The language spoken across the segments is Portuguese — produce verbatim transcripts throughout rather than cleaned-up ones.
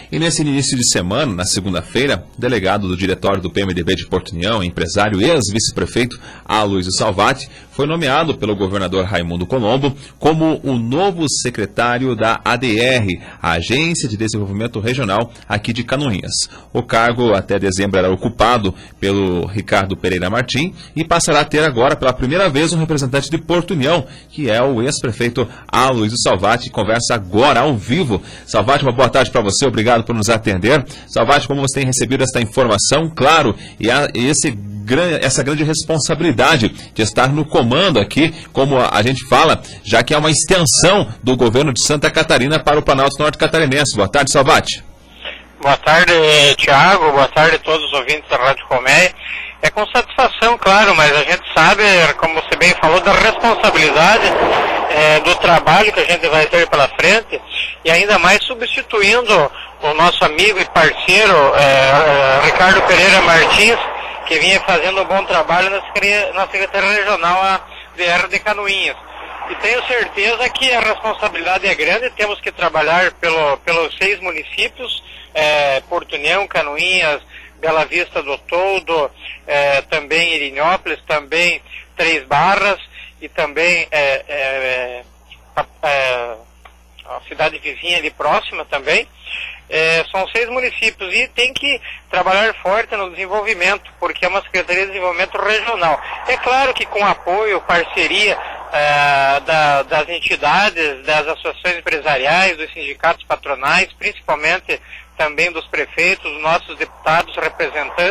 E nesse início de semana, na segunda-feira, o delegado do diretório do P M D B de Porto União, empresário e ex-vice-prefeito Aloysio Salvati, foi nomeado pelo governador Raimundo Colombo como o novo secretário da A D R, a Agência de Desenvolvimento Regional aqui de Canoinhas. O cargo até dezembro era ocupado pelo Ricardo Pereira Martim e passará a ter agora pela primeira vez um representante de Porto União, que é o ex-prefeito Aloysio Salvati, conversa agora ao vivo. Salvati, uma boa tarde para você, obrigado por nos atender. Salvati, como você tem recebido esta informação, claro, e, a, e esse, essa grande responsabilidade de estar no comando aqui, como a gente fala, já que é uma extensão do governo de Santa Catarina para o Planalto Norte Catarinense. Boa tarde, Salvati. Boa tarde, Tiago, boa tarde a todos os ouvintes da Rádio Colmeia. É com satisfação, claro, mas a gente sabe, como você bem falou, da responsabilidade é, do trabalho que a gente vai ter pela frente, e ainda mais substituindo o nosso amigo e parceiro é, Ricardo Pereira Martins, que vinha fazendo um bom trabalho na Secretaria Regional A D R de Canoinhas. E tenho certeza que a responsabilidade é grande, temos que trabalhar pelo, pelos seis municípios, é, Porto União, Canoinhas, Bela Vista do Toldo, é, também Irinhópolis, também Três Barras e também é, é, a, é, a cidade vizinha ali próxima também. É, são seis municípios e tem que trabalhar forte no desenvolvimento, porque é uma Secretaria de Desenvolvimento Regional. É claro que com apoio, parceria é, da, das entidades, das associações empresariais, dos sindicatos patronais, principalmente também dos prefeitos, dos nossos deputados representantes,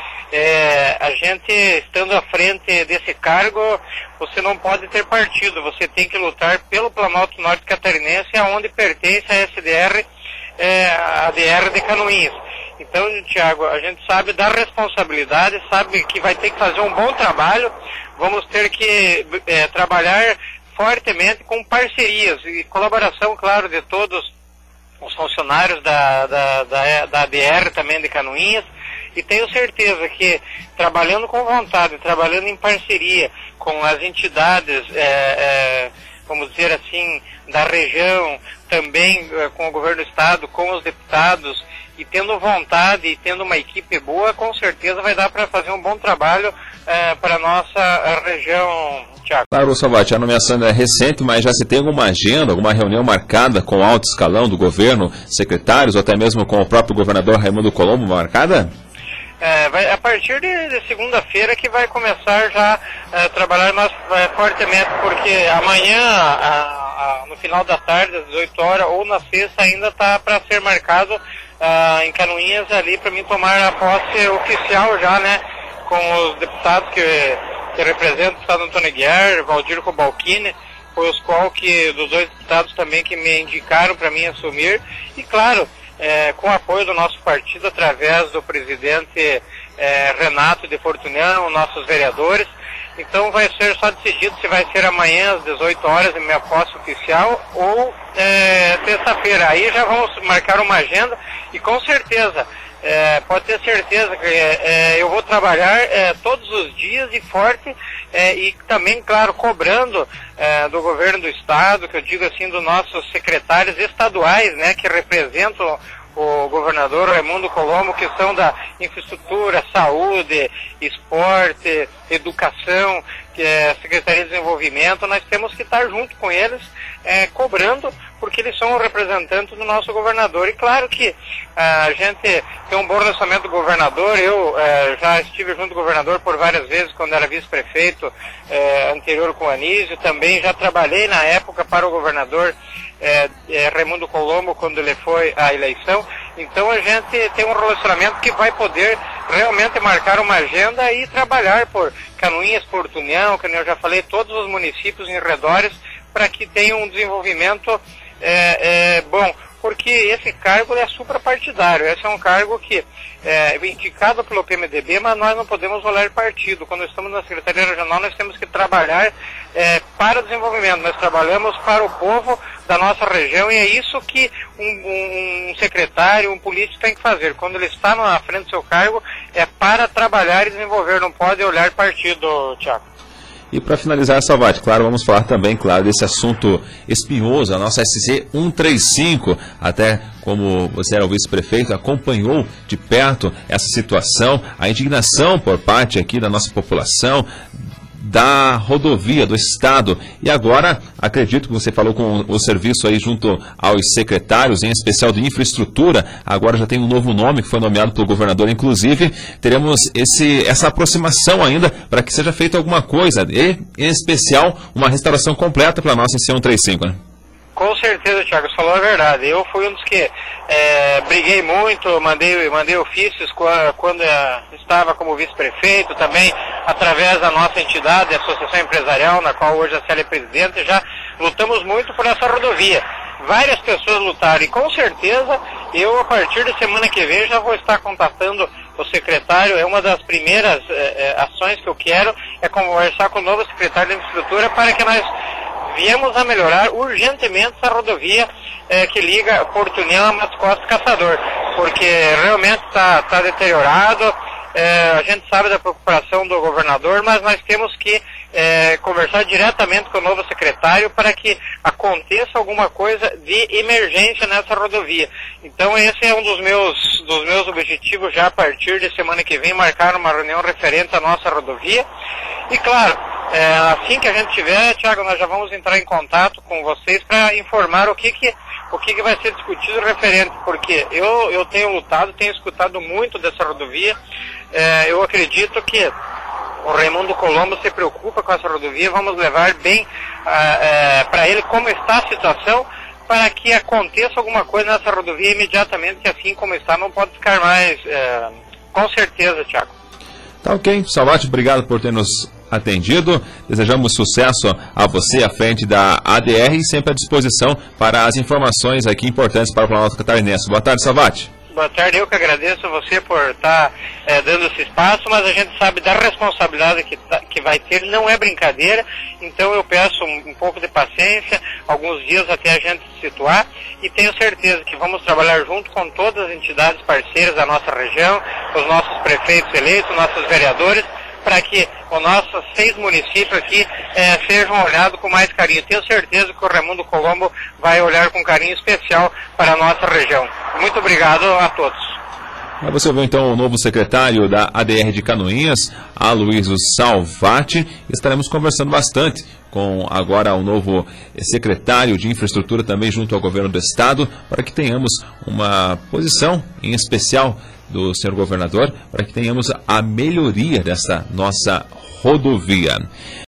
é, a gente estando à frente desse cargo, você não pode ter partido, você tem que lutar pelo Planalto Norte Catarinense, aonde pertence a S D R, é, a D R de Canoinhas. Então, Tiago, a gente sabe da responsabilidade, sabe que vai ter que fazer um bom trabalho, vamos ter que é, trabalhar fortemente com parcerias e colaboração, claro, de todos os funcionários da, da, da, da A D R também de Canoinhas, e tenho certeza que trabalhando com vontade, trabalhando em parceria com as entidades, é, é, vamos dizer assim, da região, também é, com o governo do estado, com os deputados, e tendo vontade e tendo uma equipe boa, com certeza vai dar para fazer um bom trabalho é, para a nossa região, Tiago. Claro, Salvati, a nomeação é recente, mas já se tem alguma agenda, alguma reunião marcada com o alto escalão do governo, secretários, ou até mesmo com o próprio governador Raimundo Colombo marcada? É, vai, a partir de, de segunda-feira que vai começar já a trabalhar mais é, fortemente, porque amanhã, a, a, no final da tarde, às dezoito horas, ou na sexta, ainda está para ser marcado a, em Canoinhas ali, para mim tomar a posse oficial já, né, com os deputados que, que representam o estado Antônio Aguiar, Valdir Cobalcini, foi os qual que, dos dois deputados também que me indicaram para mim assumir, e claro, É, com o apoio do nosso partido, através do presidente é, Renato de Porto União, nossos vereadores. Então vai ser só decidido se vai ser amanhã às dezoito horas em minha posse oficial ou é, terça-feira. Aí já vamos marcar uma agenda e com certeza, é, pode ter certeza que é, eu vou trabalhar é, todos os dias e forte é, e também, claro, cobrando é, do governo do estado, que eu digo assim, dos nossos secretários estaduais, né, que representam o governador Raimundo Colombo, que são da infraestrutura, saúde, esporte, educação, que é Secretaria de Desenvolvimento. Nós temos que estar junto com eles, é, cobrando, porque eles são representantes do nosso governador. E claro que a gente tem um bom relacionamento do governador. Eu é, já estive junto do governador por várias vezes quando era vice-prefeito é, anterior com o Anísio. Também já trabalhei na época para o governador é, é, Raimundo Colombo quando ele foi à eleição. Então a gente tem um relacionamento que vai poder realmente marcar uma agenda e trabalhar por Canoinhas, Porto União, como eu já falei, todos os municípios em redores, para que tenha um desenvolvimento é, é, bom, porque esse cargo é suprapartidário, esse é um cargo que é indicado pelo P M D B, mas nós não podemos olhar partido. Quando estamos na Secretaria Regional, nós temos que trabalhar é, para o desenvolvimento, nós trabalhamos para o povo da nossa região, e é isso que um, um, um secretário, um político tem que fazer. Quando ele está na frente do seu cargo, é para trabalhar e desenvolver, não pode olhar partido, Tiago. E para finalizar, Salvati, claro, vamos falar também, claro, desse assunto espinhoso, a nossa S C cento e trinta e cinco, até como você era o vice-prefeito, acompanhou de perto essa situação, a indignação por parte aqui da nossa população, da rodovia, do Estado. E agora, acredito que você falou com o serviço aí junto aos secretários, em especial de infraestrutura, agora já tem um novo nome que foi nomeado pelo governador, inclusive, teremos esse, essa aproximação ainda para que seja feita alguma coisa, e, em especial, uma restauração completa para a nossa C cento e trinta e cinco, né? Com certeza, Thiago, você falou a verdade. Eu fui um dos que é, briguei muito, mandei, mandei ofícios quando é, estava como vice-prefeito, também através da nossa entidade, a Associação Empresarial, na qual hoje a Célia é presidente, já lutamos muito por essa rodovia. Várias pessoas lutaram e com certeza eu, a partir da semana que vem, já vou estar contatando o secretário. É uma das primeiras é, é, ações que eu quero, é conversar com o novo secretário de Infraestrutura para que nós viemos a melhorar urgentemente essa rodovia eh, que liga Porto União a Matos Costa e Caçador, porque realmente está tá deteriorado. Eh, a gente sabe da preocupação do governador, mas nós temos que eh, conversar diretamente com o novo secretário para que aconteça alguma coisa de emergência nessa rodovia. Então esse é um dos meus, dos meus objetivos já a partir de semana que vem, marcar uma reunião referente à nossa rodovia. E claro, é, assim que a gente tiver, Thiago, nós já vamos entrar em contato com vocês para informar o que que, o que que vai ser discutido referente, porque eu, eu tenho lutado, tenho escutado muito dessa rodovia. É, eu acredito que o Raimundo Colombo se preocupa com essa rodovia, vamos levar bem é, para ele como está a situação, para que aconteça alguma coisa nessa rodovia imediatamente, que assim como está não pode ficar mais, é, com certeza, Thiago. Tá ok, Salvati, obrigado por ter nos atendido. Desejamos sucesso a você à frente da A D R e sempre à disposição para as informações aqui importantes para o Planalto Catarinense. Boa tarde, Salvati. Boa tarde, eu que agradeço você por estar é, dando esse espaço, mas a gente sabe da responsabilidade que, tá, que vai ter, não é brincadeira, então eu peço um, um pouco de paciência, alguns dias até a gente se situar, e tenho certeza que vamos trabalhar junto com todas as entidades parceiras da nossa região, os nossos prefeitos eleitos, nossos vereadores, para que os nossos seis municípios aqui eh, sejam olhados com mais carinho. Tenho certeza que o Raimundo Colombo vai olhar com carinho especial para a nossa região. Muito obrigado a todos. Você ouviu então o novo secretário da A D R de Canoinhas, Aloysio Salvati. Estaremos conversando bastante com agora o novo secretário de Infraestrutura também junto ao governo do Estado, para que tenhamos uma posição em especial do senhor governador, para que tenhamos a melhoria dessa nossa rodovia.